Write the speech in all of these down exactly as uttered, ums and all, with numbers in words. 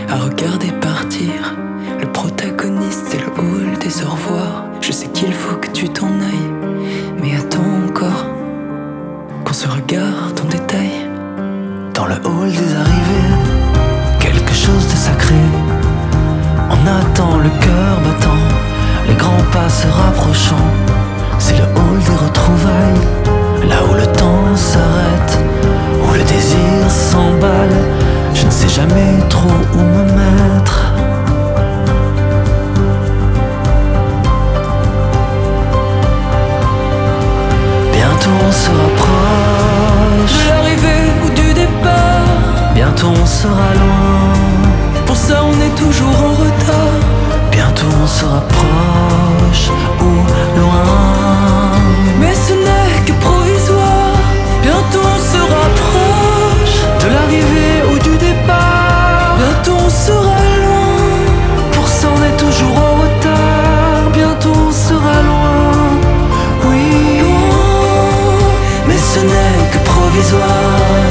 à regarder partir. Le protagoniste, c'est le hall des au revoir. Je sais qu'il faut que tu t'en ailles, mais attends encore qu'on se regarde en détail. Dans le hall des arrivées, quelque chose de sacré. On attend le cœur battant, les grands pas se rapprochant. C'est le hall des retrouvailles, là où le temps s'arrête, où le désir s'emballe. Je ne sais jamais trop où me mettre. Bientôt on se rapproche de l'arrivée ou du départ. Bientôt on sera loin, pour ça on est toujours en retard. bientôt on se rapproche ou loin. Mais ce n'est que provisoire. Bientôt on se rapproche De l'arrivée ou du départ, bientôt on sera loin. pour ça on est toujours en retard. Bientôt on sera loin, oui, Mais ce n'est que provisoire.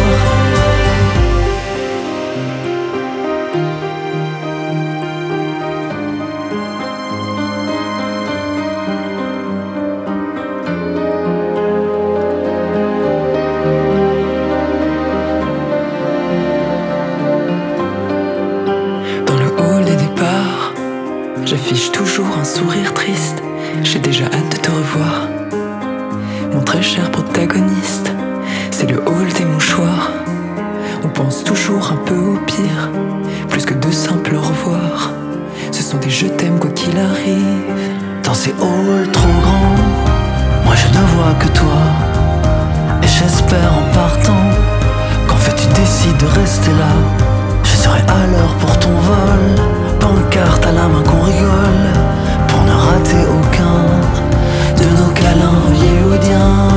Dans le hall des départs, j'affiche toujours un sourire triste. J'ai déjà hâte de te revoir, mon très cher protagoniste. C'est le hall des mouchoirs. On pense toujours un peu au pire, plus que de simples au revoir. Ce sont des je t'aime quoi qu'il arrive. dans ces halls trop grands, moi je ne vois que toi. Et j'espère en partant qu'en fait tu décides de rester là. Je serai à l'heure pour ton vol, pancarte à la main qu'on rigole, pour ne rater aucun de nos câlins hollywoodiens.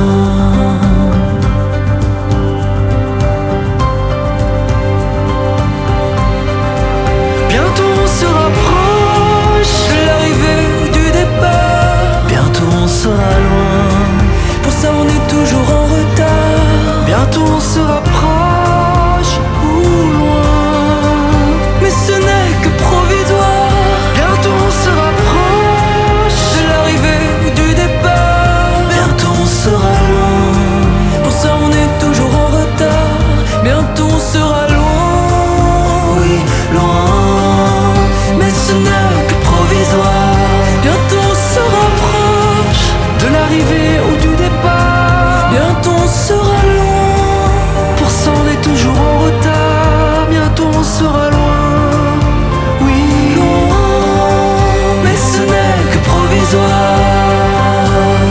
Bientôt on se rapproche De l'arrivée ou du départ, bientôt on sera loin, pour ça on est toujours en retard. bientôt on se rapproche ou loin. Mais ce n'est que provisoire. Bientôt on se rapproche, De l'arrivée ou du départ, bientôt on sera loin, pour ça on est toujours en retard. Bientôt on sera loin. oui, loin. Mais ce n'est que provisoire. Bientôt on se rapproche De l'arrivée ou du départ, bientôt on sera loin. pour ça on est toujours en retard. Bientôt on sera loin, oui, Loin, mais ce n'est que provisoire.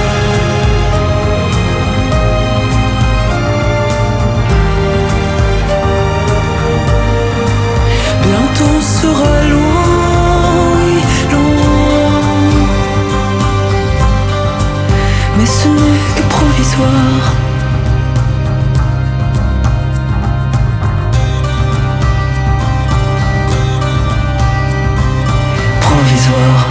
Bientôt on sera loin, oui, loin. Mais ce n'est que provisoire. provisoire.